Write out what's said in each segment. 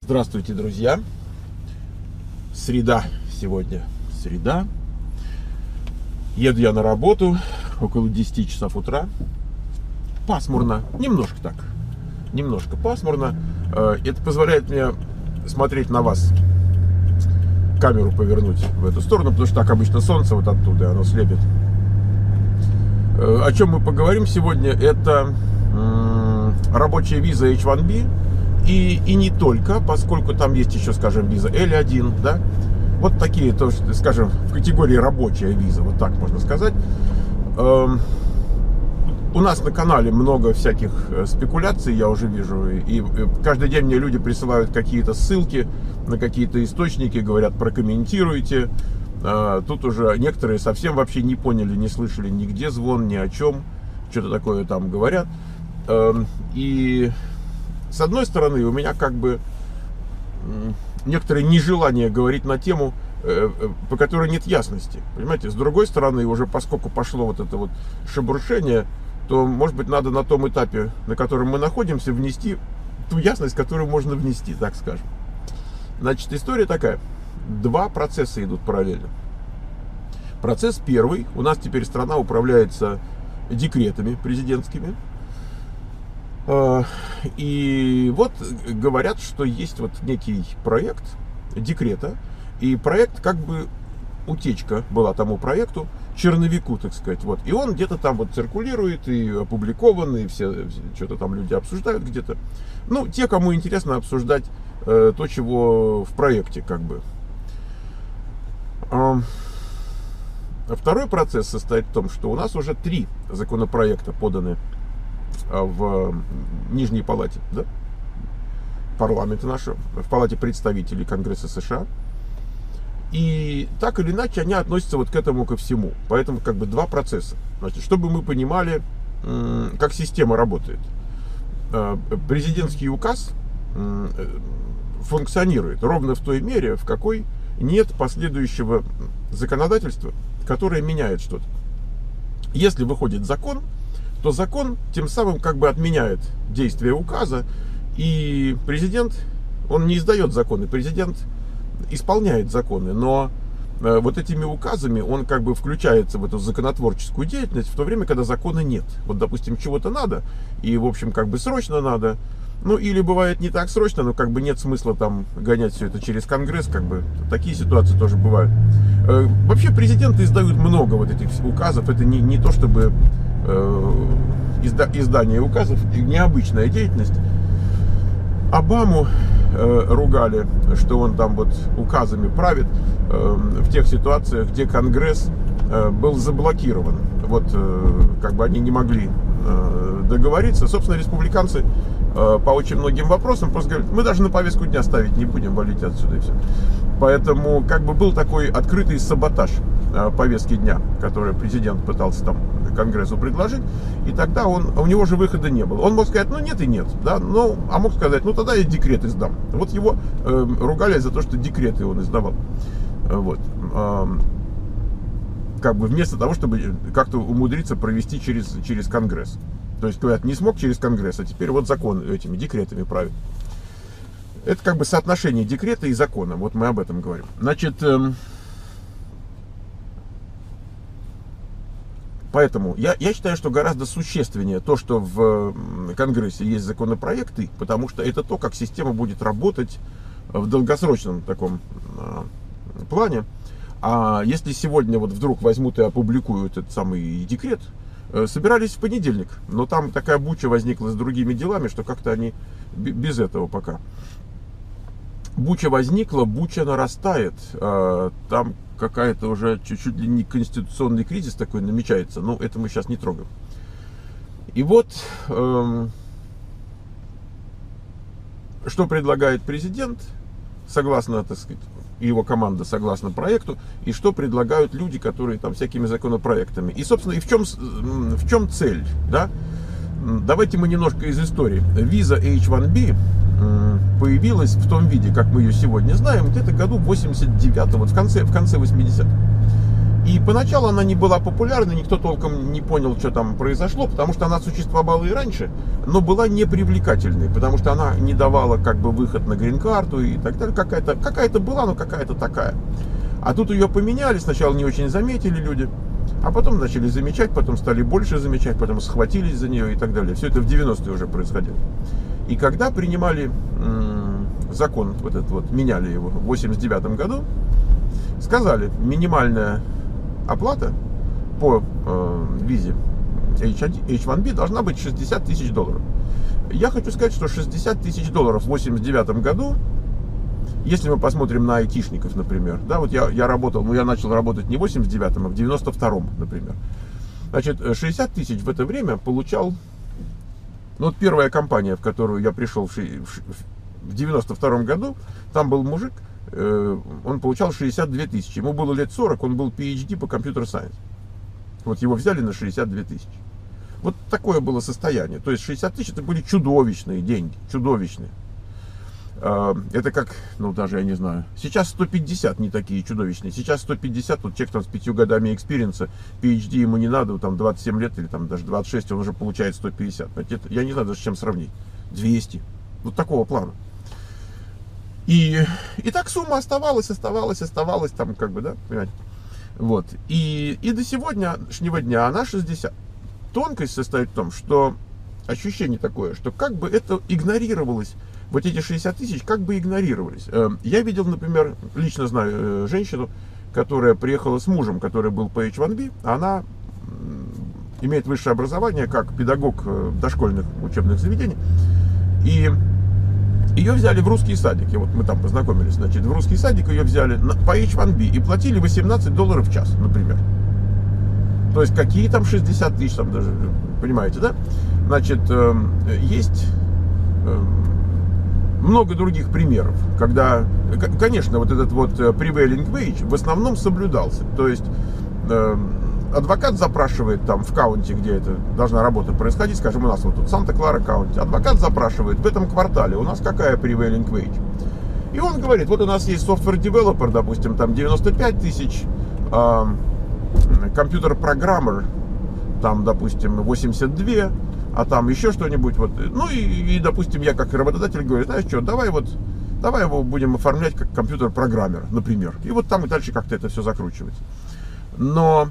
Здравствуйте, друзья! Среда сегодня. Среда. Еду я на работу около 10 часов утра. Пасмурно. Немножко так. Немножко пасмурно. Это позволяет мне смотреть на вас. Камеру повернуть в эту сторону, потому что так обычно солнце вот оттуда, и оно слепит. О чем мы поговорим сегодня, это рабочая виза H1B. И не только, поскольку там есть еще, скажем, виза L1, да, вот такие, то, скажем, в категории рабочая виза, вот так можно сказать. У нас на канале много всяких спекуляций, я уже вижу, и каждый день мне люди присылают какие-то ссылки на какие-то источники, говорят, прокомментируйте. Тут уже некоторые совсем вообще не поняли, не слышали нигде звон, ни о чем, что-то такое там говорят. И с одной стороны, у меня как бы некоторое нежелание говорить на тему, по которой нет ясности. Понимаете? С другой стороны, уже поскольку пошло вот это вот шебуршение, то, может быть, надо на том этапе, на котором мы находимся, внести ту ясность, которую можно внести, так скажем. Значит, история такая. Два процесса идут параллельно. Процесс первый. У нас теперь страна управляется декретами президентскими. И вот говорят, что есть вот некий проект декрета, и проект как бы утечка была тому проекту, черновику, так сказать, вот, и он где-то там вот циркулирует и опубликован, и все что-то там люди обсуждают где-то. Ну, те, кому интересно обсуждать то, чего в проекте, как бы. Второй процесс состоит в том, что у нас уже 3 законопроекта поданы в Нижней палате, да, парламента нашего, в палате представителей Конгресса США. И так или иначе они относятся вот к этому ко всему. Поэтому как бы 2 процесса. Значит, чтобы мы понимали, как система работает. Президентский указ функционирует ровно в той мере, в какой нет последующего законодательства, которое меняет что-то. Если выходит закон, то закон тем самым как бы отменяет действие указа, и президент, он не издает законы, президент исполняет законы, но вот этими указами он как бы включается в эту законотворческую деятельность в то время, когда закона нет. Вот, допустим, чего-то надо, и, в общем, как бы срочно надо, ну, или бывает не так срочно, но как бы нет смысла там гонять все это через Конгресс, как бы такие ситуации тоже бывают. Вообще президенты издают много вот этих указов, это не то чтобы издание указов, необычная деятельность. Обаму ругали, что он там вот указами правит в тех ситуациях, где Конгресс был заблокирован. Вот как бы они не могли договориться. Собственно, республиканцы по очень многим вопросам просто говорят, мы даже на повестку дня ставить не будем, валить отсюда и все. Поэтому как бы был такой открытый саботаж повестки дня, который президент пытался там Конгрессу предложить, и тогда у него же выхода не было. Он мог сказать, ну нет и нет, да, ну, а мог сказать, ну тогда я декрет издам. Вот его ругали за то, что декреты он издавал. Вот. Как бы вместо того, чтобы как-то умудриться провести через Конгресс. То есть, говорят, не смог через Конгресс, а теперь вот закон этими декретами правит. Это как бы соотношение декрета и закона. Вот мы об этом говорим. Значит, поэтому я считаю, что гораздо существеннее то, что в Конгрессе есть законопроекты, потому что это то, как система будет работать в долгосрочном таком плане. А если сегодня вот вдруг возьмут и опубликуют этот самый декрет, собирались в понедельник, но там такая буча возникла с другими делами, что как-то они без этого пока. Буча возникла, буча нарастает, там какая-то уже чуть-чуть ли не конституционный кризис такой намечается, но это мы сейчас не трогаем. И вот, что предлагает президент, согласно, так сказать, его команда согласно проекту, и что предлагают люди, которые там всякими законопроектами. И, собственно, и в чем цель, да? Давайте мы немножко из истории. Виза H1B появилась в том виде, как мы ее сегодня знаем, где-то году 89-м, вот в конце 80-х. И поначалу она не была популярна, никто толком не понял, что там произошло, потому что она существовала и раньше, но была непривлекательной, потому что она не давала как бы выход на грин-карту и так далее. Какая-то была, но какая-то такая. А тут ее поменяли, сначала не очень заметили люди, а потом начали замечать, потом стали больше замечать, потом схватились за нее и так далее. Все это в 90-е уже происходило. И когда принимали закон, вот этот вот, меняли его в 89 году, сказали, минимальная оплата по визе H1B должна быть $60 тысяч. Я хочу сказать, что $60 тысяч в 89 году, если мы посмотрим на айтишников, например, да, вот я работал, но я начал работать не в 89-м, а в 92-м, например. Значит, 60 тысяч в это время получал, ну, вот первая компания, в которую я пришел в 92-м году, там был мужик, он получал 62 тысячи. Ему было лет 40, он был PhD по Computer Science. Вот его взяли на 62 тысячи. Вот такое было состояние. То есть 60 тысяч это были чудовищные деньги. Чудовищные. Это как, ну даже я не знаю. Сейчас 150 не такие чудовищные. Сейчас 150, вот человек там с 5 годами экспириенса, PhD ему не надо, там 27 лет или там даже 26, он уже получает 150. Я не знаю даже с чем сравнить. 200. Вот такого плана. И так сумма оставалась, там, как бы, да, понимаете? Вот. И до сегодняшнего дня она 60. Тонкость состоит в том, что ощущение такое, что как бы это игнорировалось, вот эти 60 тысяч как бы игнорировались. Я видел, например, лично знаю женщину, которая приехала с мужем, который был по H1B, она имеет высшее образование как педагог дошкольных учебных заведений, и ее взяли в русский садик. И вот мы там познакомились, значит, в русский садик ее взяли по H1B и платили $18 в час, например. То есть какие там 60 тысяч, там даже, понимаете, да? Значит, есть много других примеров, когда, конечно, вот этот вот prevailing wage в основном соблюдался. То есть адвокат запрашивает там в каунте, где это должна работа происходить, скажем, у нас вот тут Санта-Клара каунти, адвокат запрашивает в этом квартале у нас какая prevailing wage. И он говорит, вот у нас есть software developer, допустим, там 95 тысяч, компьютер-программер, там, допустим, 82, а там еще что-нибудь. Вот. Ну и, допустим, я как работодатель говорю, знаешь что, давай его будем оформлять как компьютер-программер, например. И вот там и дальше как-то это все закручивается. Но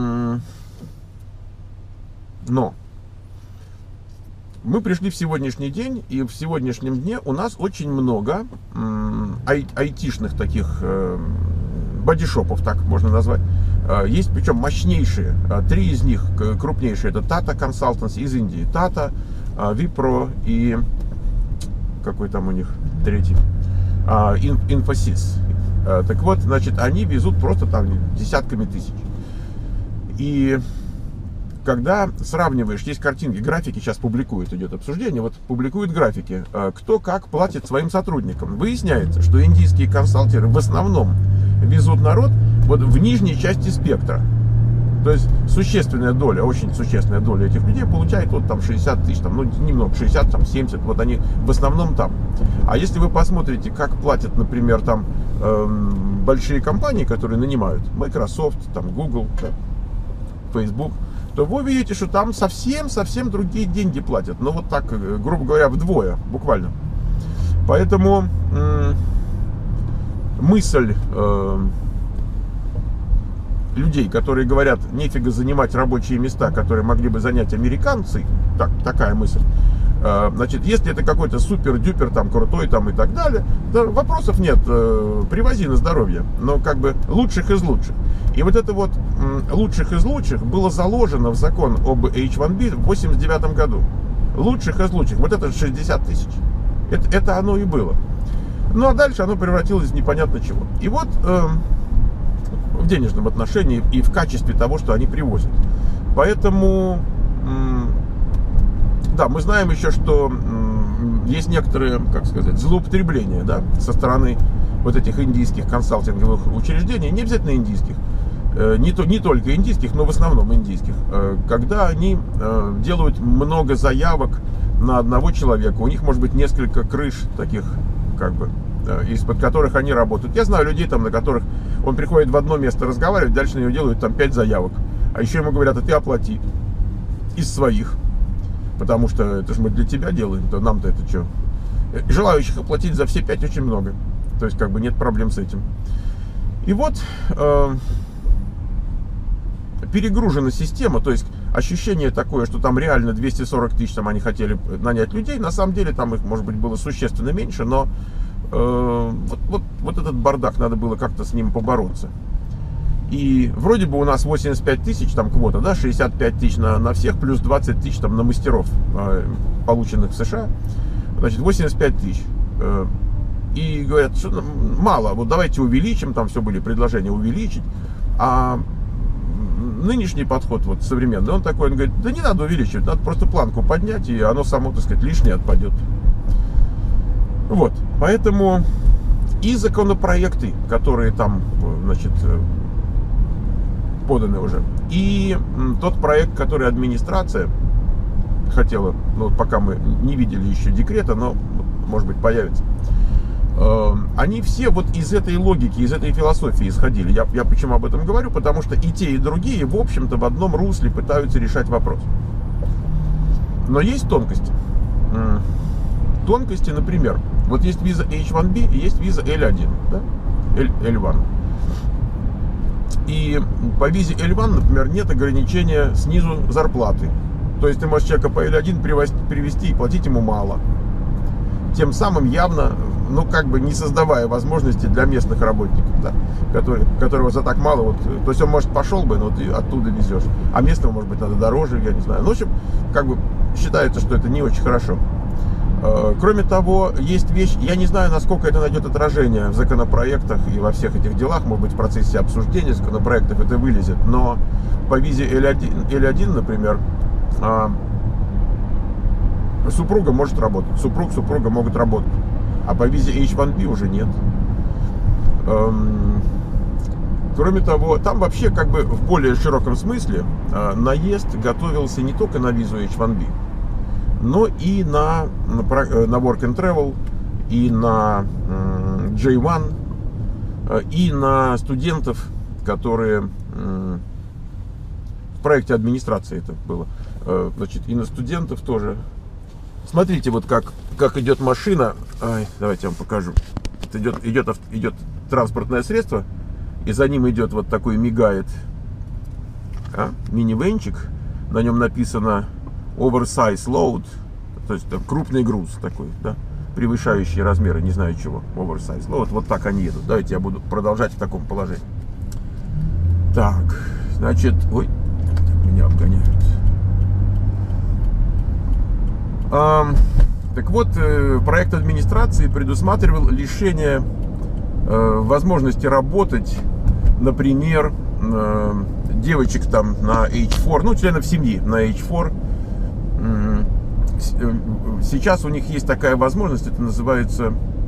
мы пришли в сегодняшний день, и в сегодняшнем дне у нас очень много айтишных таких бодишопов, так можно назвать. Есть, причем мощнейшие. 3 из них крупнейшие. Это Tata Consultancy из Индии. Tata, Wipro и какой там у них третий? Infosys. Так вот, значит, они везут просто там десятками тысяч. И когда сравниваешь, есть картинки, графики сейчас публикуют, идет обсуждение, вот публикуют графики, кто как платит своим сотрудникам. Выясняется, что индийские консалтеры в основном везут народ вот в нижней части спектра. То есть существенная доля, очень существенная доля этих людей получает вот там 60 тысяч, там, ну немного, 60, там 70, вот они в основном там. А если вы посмотрите, как платят, например, там большие компании, которые нанимают, Microsoft, там Google, Facebook, то вы увидите, что там совсем другие деньги платят. Ну вот так, грубо говоря, вдвое, буквально. Поэтому мысль людей, которые говорят, нефига занимать рабочие места, которые могли бы занять американцы, такая мысль. Значит, если это какой-то супер-дюпер, там, крутой, там, и так далее, да, вопросов нет, привози на здоровье, но как бы лучших из лучших. И вот это вот лучших из лучших было заложено в закон об H1B в 89 году. Лучших из лучших, вот это 60 тысяч. Это оно и было. Ну, а дальше оно превратилось в непонятно чего. И вот в денежном отношении и в качестве того, что они привозят. Поэтому, да, мы знаем еще, что есть некоторые, как сказать, злоупотребления, да, со стороны вот этих индийских консалтинговых учреждений, не обязательно индийских, не только индийских, но в основном индийских, когда они делают много заявок на одного человека, у них может быть несколько крыш таких, как бы, из-под которых они работают. Я знаю людей, там, на которых Он приходит в одно место разговаривать, дальше на него делают там 5 заявок. А еще ему говорят, а ты оплати из своих. Потому что это же мы для тебя делаем, то нам-то это что? Желающих оплатить за все 5 очень много. То есть как бы нет проблем с этим. И вот перегружена система, то есть ощущение такое, что там реально 240 тысяч там они хотели нанять людей. На самом деле там их, может быть, было существенно меньше, но вот этот бардак, надо было как-то с ним побороться. И вроде бы у нас 85 тысяч там квота, да, 65 тысяч на всех, плюс 20 тысяч там на мастеров, полученных в США. Значит, 85 тысяч. И говорят, что мало, вот давайте увеличим, там все были предложения увеличить. А нынешний подход, вот современный, он такой, он говорит, да не надо увеличивать, надо просто планку поднять, и оно само, так сказать, лишнее отпадет. Вот, поэтому и законопроекты, которые там, значит, поданы уже, и тот проект, который администрация хотела, ну, пока мы не видели еще декрета, но, может быть, появится, они все вот из этой логики, из этой философии исходили. Я почему об этом говорю? Потому что и те, и другие, в общем-то, в одном русле пытаются решать вопрос. Но есть тонкости. Тонкости, например, вот есть виза H1B и есть виза L1, да? L1. И по визе L1, например, нет ограничения снизу зарплаты. То есть ты можешь человека по L1 привести и платить ему мало. Тем самым явно, ну, как бы не создавая возможности для местных работников, да, которого за так мало, вот, то есть он, может, пошел бы, но ты оттуда везешь, а местного, может быть, надо дороже, я не знаю. Ну, в общем, как бы считается, что это не очень хорошо. Кроме того, есть вещь, я не знаю, насколько это найдет отражение в законопроектах и во всех этих делах, может быть, в процессе обсуждения законопроектов это вылезет, но по визе L1, например, супруга может работать, супруга могут работать, а по визе H1B уже нет. Кроме того, там вообще как бы в более широком смысле наезд готовился не только на визу H1B, но и на Work and Travel, и на J1, и на студентов, которые в проекте администрации это было, значит, и на студентов тоже. Смотрите, вот как идет машина. Давайте я вам покажу. Идет транспортное средство, и за ним идет вот такой, мигает минивенчик. На нем написано oversize load, то есть там крупный груз такой, да, превышающий размеры, не знаю чего, oversize load. Вот так они едут. Давайте я буду продолжать в таком положении. Так, значит, ой, меня обгоняют. Так вот, проект администрации предусматривал лишение возможности работать, например, девочек там на H4, ну, членов семьи на H4. Сейчас у них есть такая возможность, это называется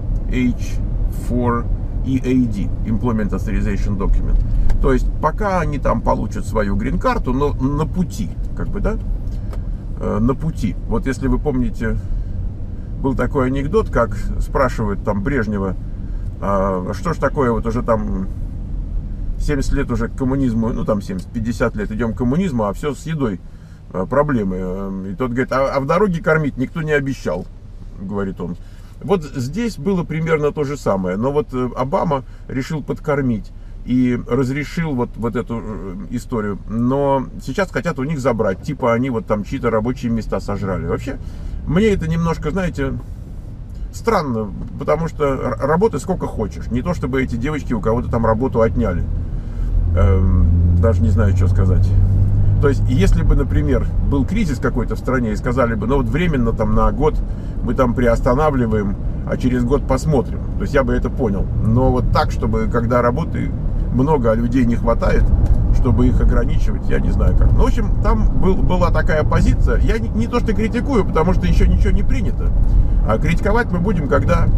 H4 EAD, Employment Authorization Document. То есть пока они там получат свою грин-карту, но на пути, как бы, да, на пути. Вот если вы помните, был такой анекдот, как спрашивают там Брежнева, что ж такое, вот уже там 70 лет уже к коммунизму, ну там 70-50 лет идем к коммунизму, а все с едой проблемы. И тот говорит, а в дороге кормить никто не обещал, говорит он. Вот здесь было примерно то же самое, но вот Обама решил подкормить и разрешил вот эту историю, но сейчас хотят у них забрать, типа они вот там чьи-то рабочие места сожрали. Вообще, мне это немножко, знаете, странно, потому что работай сколько хочешь, не то чтобы эти девочки у кого-то там работу отняли, даже не знаю, что сказать. То есть, если бы, например, был кризис какой-то в стране и сказали бы, ну вот временно там на год мы там приостанавливаем, а через год посмотрим, то есть я бы это понял. Но вот так, чтобы когда работы много, а людей не хватает, чтобы их ограничивать, я не знаю как. Ну, в общем, там была такая позиция. Я не то что критикую, потому что еще ничего не принято. А критиковать мы будем, когда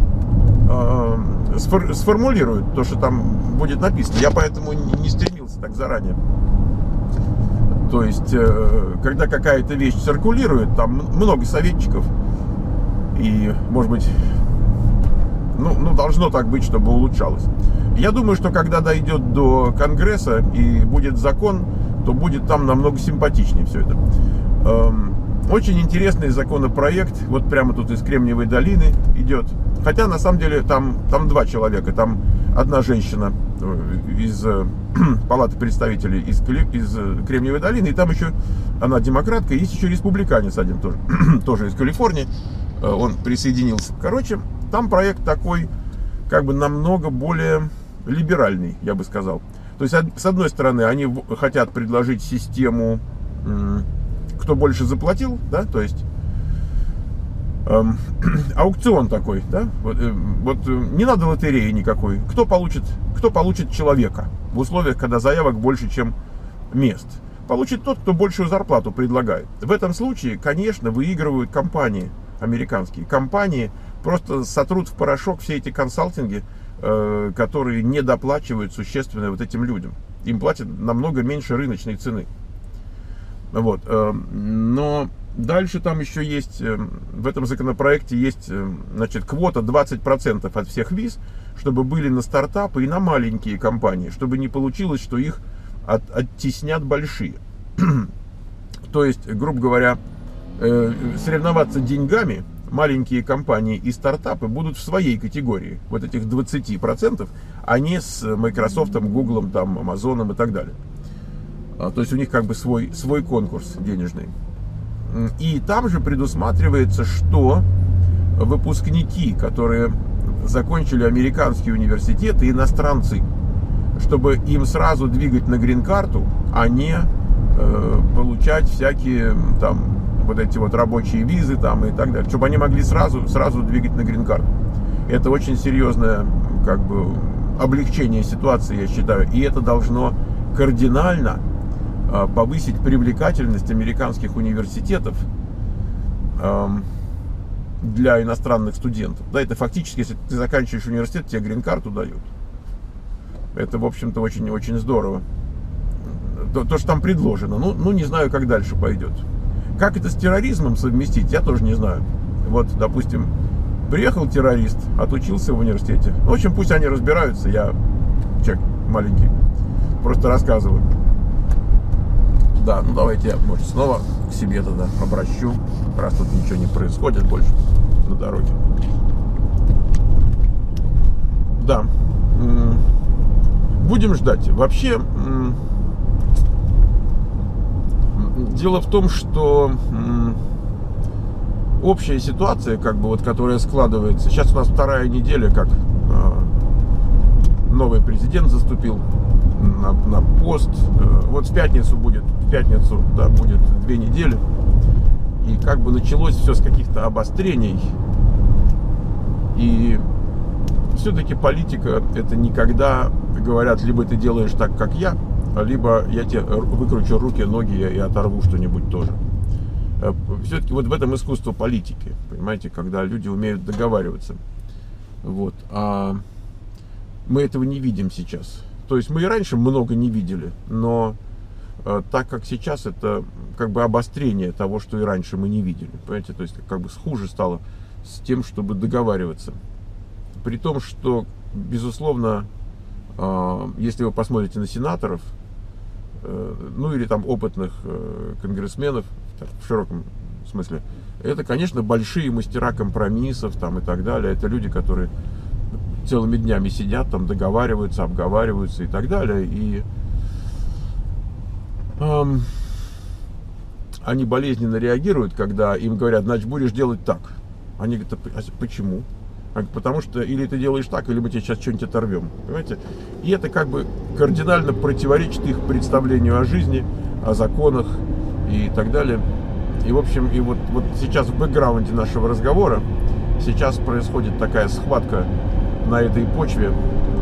сформулируют то, что там будет написано. Я поэтому не стремился так заранее. То есть, когда какая-то вещь циркулирует, там много советчиков. И, может быть, ну, должно так быть, чтобы улучшалось. Я думаю, что когда дойдет до Конгресса и будет закон, то будет там намного симпатичнее все это. Очень интересный законопроект, вот прямо тут из Кремниевой долины идет. Хотя на самом деле там два человека, там одна женщина из Палаты представителей из Кремниевой долины, и там еще она демократка, есть еще республиканец один тоже, тоже из Калифорнии, он присоединился. Короче, там проект такой, как бы намного более либеральный, я бы сказал. То есть, с одной стороны, они хотят предложить систему, кто больше заплатил, да, то есть аукцион такой, да, вот не надо лотереи никакой, кто получит человека в условиях, когда заявок больше, чем мест. Получит тот, кто большую зарплату предлагает. В этом случае, конечно, выигрывают компании, американские компании, просто сотрут в порошок все эти консалтинги, которые не доплачивают существенно вот этим людям. Им платят намного меньше рыночной цены. Вот. Но дальше там еще есть, в этом законопроекте есть, значит, квота 20% от всех виз, чтобы были на стартапы и на маленькие компании, чтобы не получилось, что их оттеснят большие. То есть, грубо говоря, соревноваться деньгами маленькие компании и стартапы будут в своей категории, вот этих 20%, а не с Microsoft, Google, там, Amazon и так далее. То есть у них как бы свой конкурс денежный. И там же предусматривается, что выпускники, которые закончили американские университеты, иностранцы, чтобы им сразу двигать на грин-карту, а не получать всякие там вот эти вот рабочие визы там и так далее, чтобы они могли сразу двигать на грин-карту. Это очень серьезное как бы облегчение ситуации, я считаю, и это должно кардинально повысить привлекательность американских университетов для иностранных студентов. Да, это фактически, если ты заканчиваешь университет, тебе грин-карту дают. Это, в общем-то, очень-очень здорово. То, что там предложено. Ну, не знаю, как дальше пойдет. Как это с терроризмом совместить, я тоже не знаю. Вот, допустим, приехал террорист, отучился в университете. Ну, в общем, пусть они разбираются, я человек маленький, просто рассказываю. Да, ну давайте я, может, снова к себе тогда обращу, раз тут ничего не происходит больше на дороге. Да, будем ждать. Вообще, дело в том, что общая ситуация, как бы вот, которая складывается. Сейчас у нас вторая неделя, как новый президент заступил на пост. Вот в пятницу, будет 2 недели. И как бы началось все с каких-то обострений. И все-таки политика — это никогда, говорят, либо ты делаешь так, как я, либо я тебе выкручу руки, ноги и оторву что-нибудь тоже. Все-таки вот в этом искусство политики, понимаете, когда люди умеют договариваться. Вот. А мы этого не видим сейчас. То есть мы и раньше много не видели, но так как сейчас это как бы обострение того, что и раньше мы не видели. Понимаете, то есть как бы хуже стало с тем, чтобы договариваться. При том, что, безусловно, если вы посмотрите на сенаторов, ну или там опытных конгрессменов, в широком смысле, это, конечно, большие мастера компромиссов там и так далее. Это люди, которые целыми днями сидят, там договариваются, обговариваются и так далее. И они болезненно реагируют, когда им говорят: значит, будешь делать так. Они говорят: а почему? Потому что или ты делаешь так, или мы тебе сейчас что-нибудь оторвем. Понимаете? И это как бы кардинально противоречит их представлению о жизни, о законах и так далее. И, в общем, и вот сейчас в бэкграунде нашего разговора сейчас происходит такая схватка на этой почве.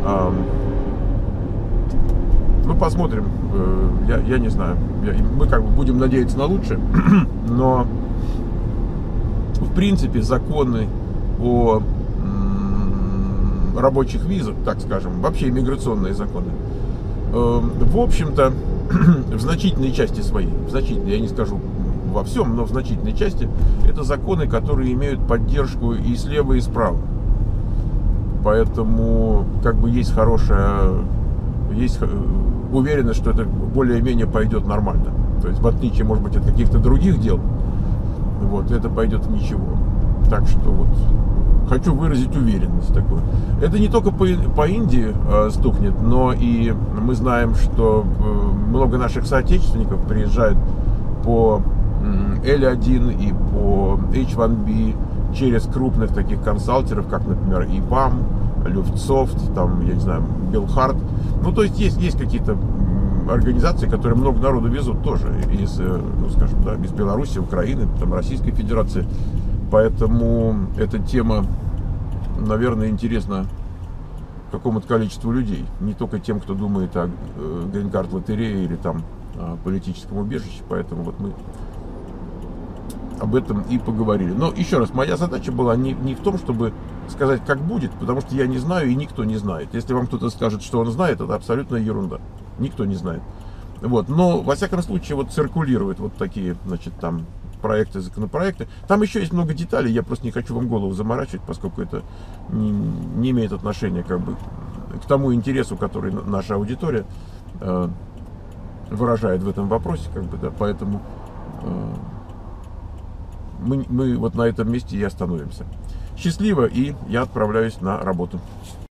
Ну, посмотрим. Я не знаю. Мы как бы будем надеяться на лучшее. Но, в принципе, законы о рабочих визах, так скажем, вообще иммиграционные законы, в общем-то, в значительной части своей, я не скажу во всем, но в значительной части, это законы, которые имеют поддержку и слева, и справа. Поэтому как бы есть уверенность, что это более-менее пойдет нормально. То есть в отличие, может быть, от каких-то других дел, вот, это пойдет ничего. Так что вот хочу выразить уверенность такую. Это не только по Индии стукнет, но и мы знаем, что много наших соотечественников приезжают по L1 и по H1B через крупных таких консалтеров, как, например, EPAM, Luftsoft, там, я не знаю, Belhart. Ну, то есть есть какие-то организации, которые много народу везут тоже из, ну, скажем, да, из Беларуси, Украины, там, Российской Федерации. Поэтому эта тема, наверное, интересна какому-то количеству людей. Не только тем, кто думает о грин-карт лотерее или там о политическом убежище. Поэтому вот мы об этом и поговорили. Но еще раз, моя задача была не в том, чтобы сказать, как будет, потому что я не знаю и никто не знает. Если вам кто-то скажет, что он знает, это абсолютная ерунда. Никто не знает. Вот. Но, во всяком случае, вот циркулируют вот такие, значит, там проекты, законопроекты. Там еще есть много деталей, я просто не хочу вам голову заморачивать, поскольку это не имеет отношения как бы к тому интересу, который наша аудитория выражает в этом вопросе, как бы, да, поэтому мы вот на этом месте и остановимся. Счастливо, и я отправляюсь на работу.